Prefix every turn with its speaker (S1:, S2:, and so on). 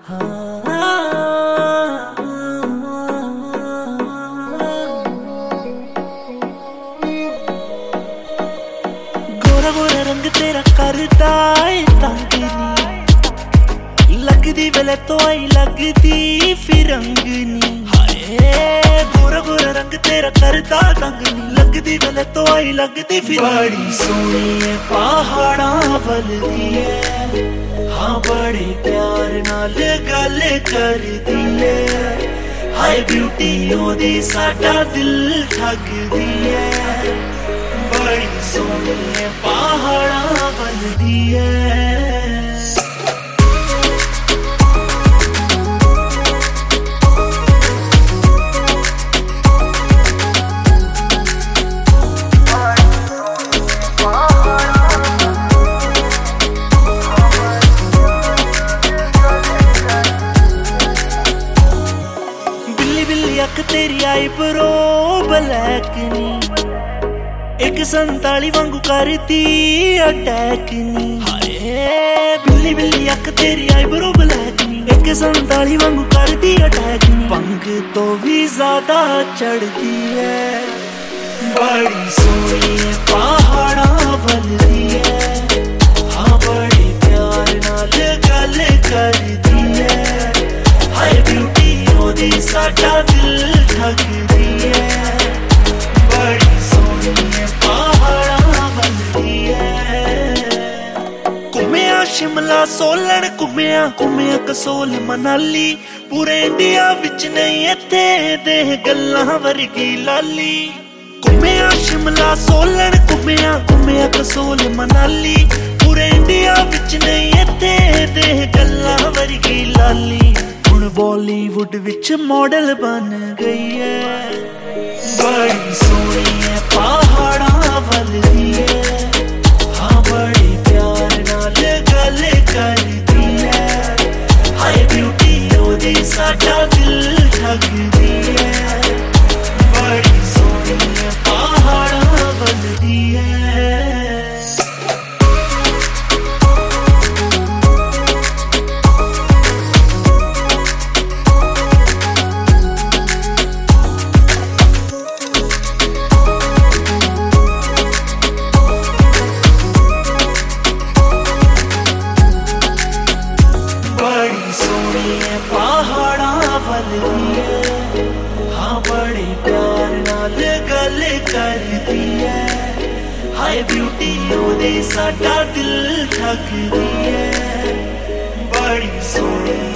S1: गोरा गोरा रंग तेरा करता है तंग नी, लगदी वेले तो आई लगदी फिरंगनी। हाय गोरा गोरा रंग तेरा करता तंग नी, लगदी वेले तो आई लगदी फिर। बड़ी सोहनी है पहाड़ा वलदी है, हाँ बड़े प्यार नाल गल करदी है। हाय ब्यूटी ओदी साडा दिल ठगदी है, बड़ी सोहनी है पहाड़ा वलदी है। अख तेरी आई ब्रो ब्लैक नी, एक 47 वांगू करती अटैक नी। हाय बिल्ली बिल्ली अख तेरी आई ब्रो ब्लैक नी, एक 47 वांगू करती अटैक नी। पंग तो भी ज्यादा चढ़ती है, बड़ी सोहनी है पहाड़ा वलदी है, हाँ बड़े प्यार नाल गल करदी है। हाय ब्यूटी ओदी साडा दिल ठगदी है, बड़ी सोहनी है पहाड़ा वलदी है। घुमिया शिमला सोलन घुमिया घुमिया कसोल मनाली, पूरे इंडिया विच नहीं इत्थे दे गल्लां वर्गी लाली। घुमिया शिमला सोलन घुमिया घुमिया कसोल मनाली, पूरे इंडिया विच नहीं इत्थे दे गल्लां वर्गी लाली। हुण बॉलीवुड विच मॉडल बन गई है, बड़ी सोहनी है पहाड़ा वलदी है, हाँ बड़े प्यार नाल गल करदी है। हाय ब्यूटी ओदी साडा दिल ठगदी है, बड़ी सोहनी है पहाड़ा वलदी है। बड़ी सोहनी है पहाड़ा वलदी है, हाँ बड़े प्यार नाल गल करदी है। हाय ब्यूटी ओदी साडा दिल ठगदी है, बड़ी सोहनी